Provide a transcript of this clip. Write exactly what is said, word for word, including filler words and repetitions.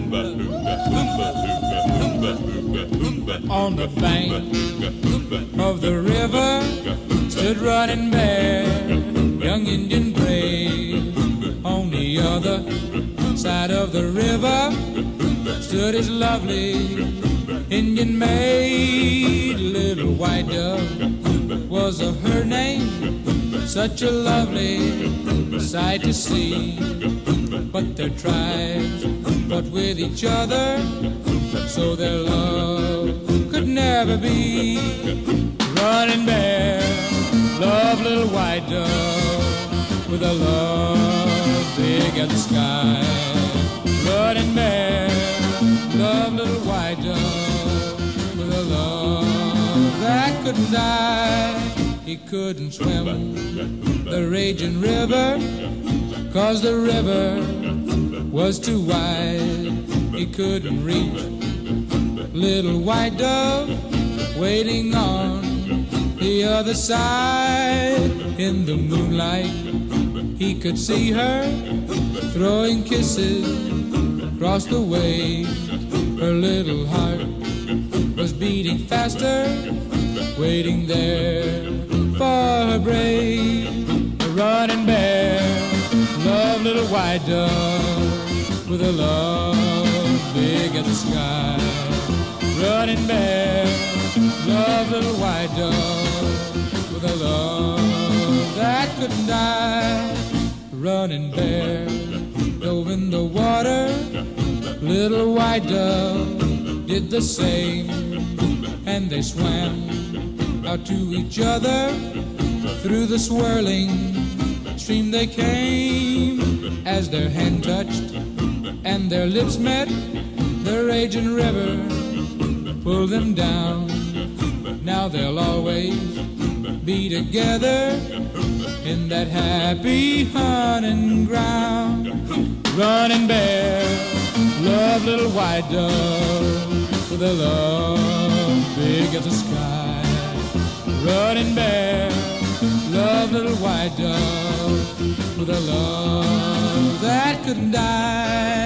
On the bank of the river stood Running Bear, young Indian brave. On the other side of the river stood his lovely Indian maid. Little White Dove was a her name, such a lovely sight to see. But their tribes fought with each other, so their love could never be. Running Bear loved Little White Dove with a love big as the sky. Running Bear loved Little White Dove with a love that couldn't die. He couldn't swim the raging river, 'cause the river was too wide. He couldn't reach Little White Dove waiting on the other side. In the moonlight he could see her throwing kisses across the waves. Her little heart was beating faster, waiting there for her brave. Running Bear loved Little White Dove with a love big as the sky. Running Bear loved Little White Dove with a love that couldn't die. Running Bear dove in the water, Little White Dove did the same, and they swam out to each other. Through the swirling stream they came. As their hand touched and their lips met, the raging river pulled them down. Now they'll always be together in that happy hunting ground. Running Bear loved Little White Dove with a love big as the sky. Running Bear loved Little White Dove with a love that couldn't die.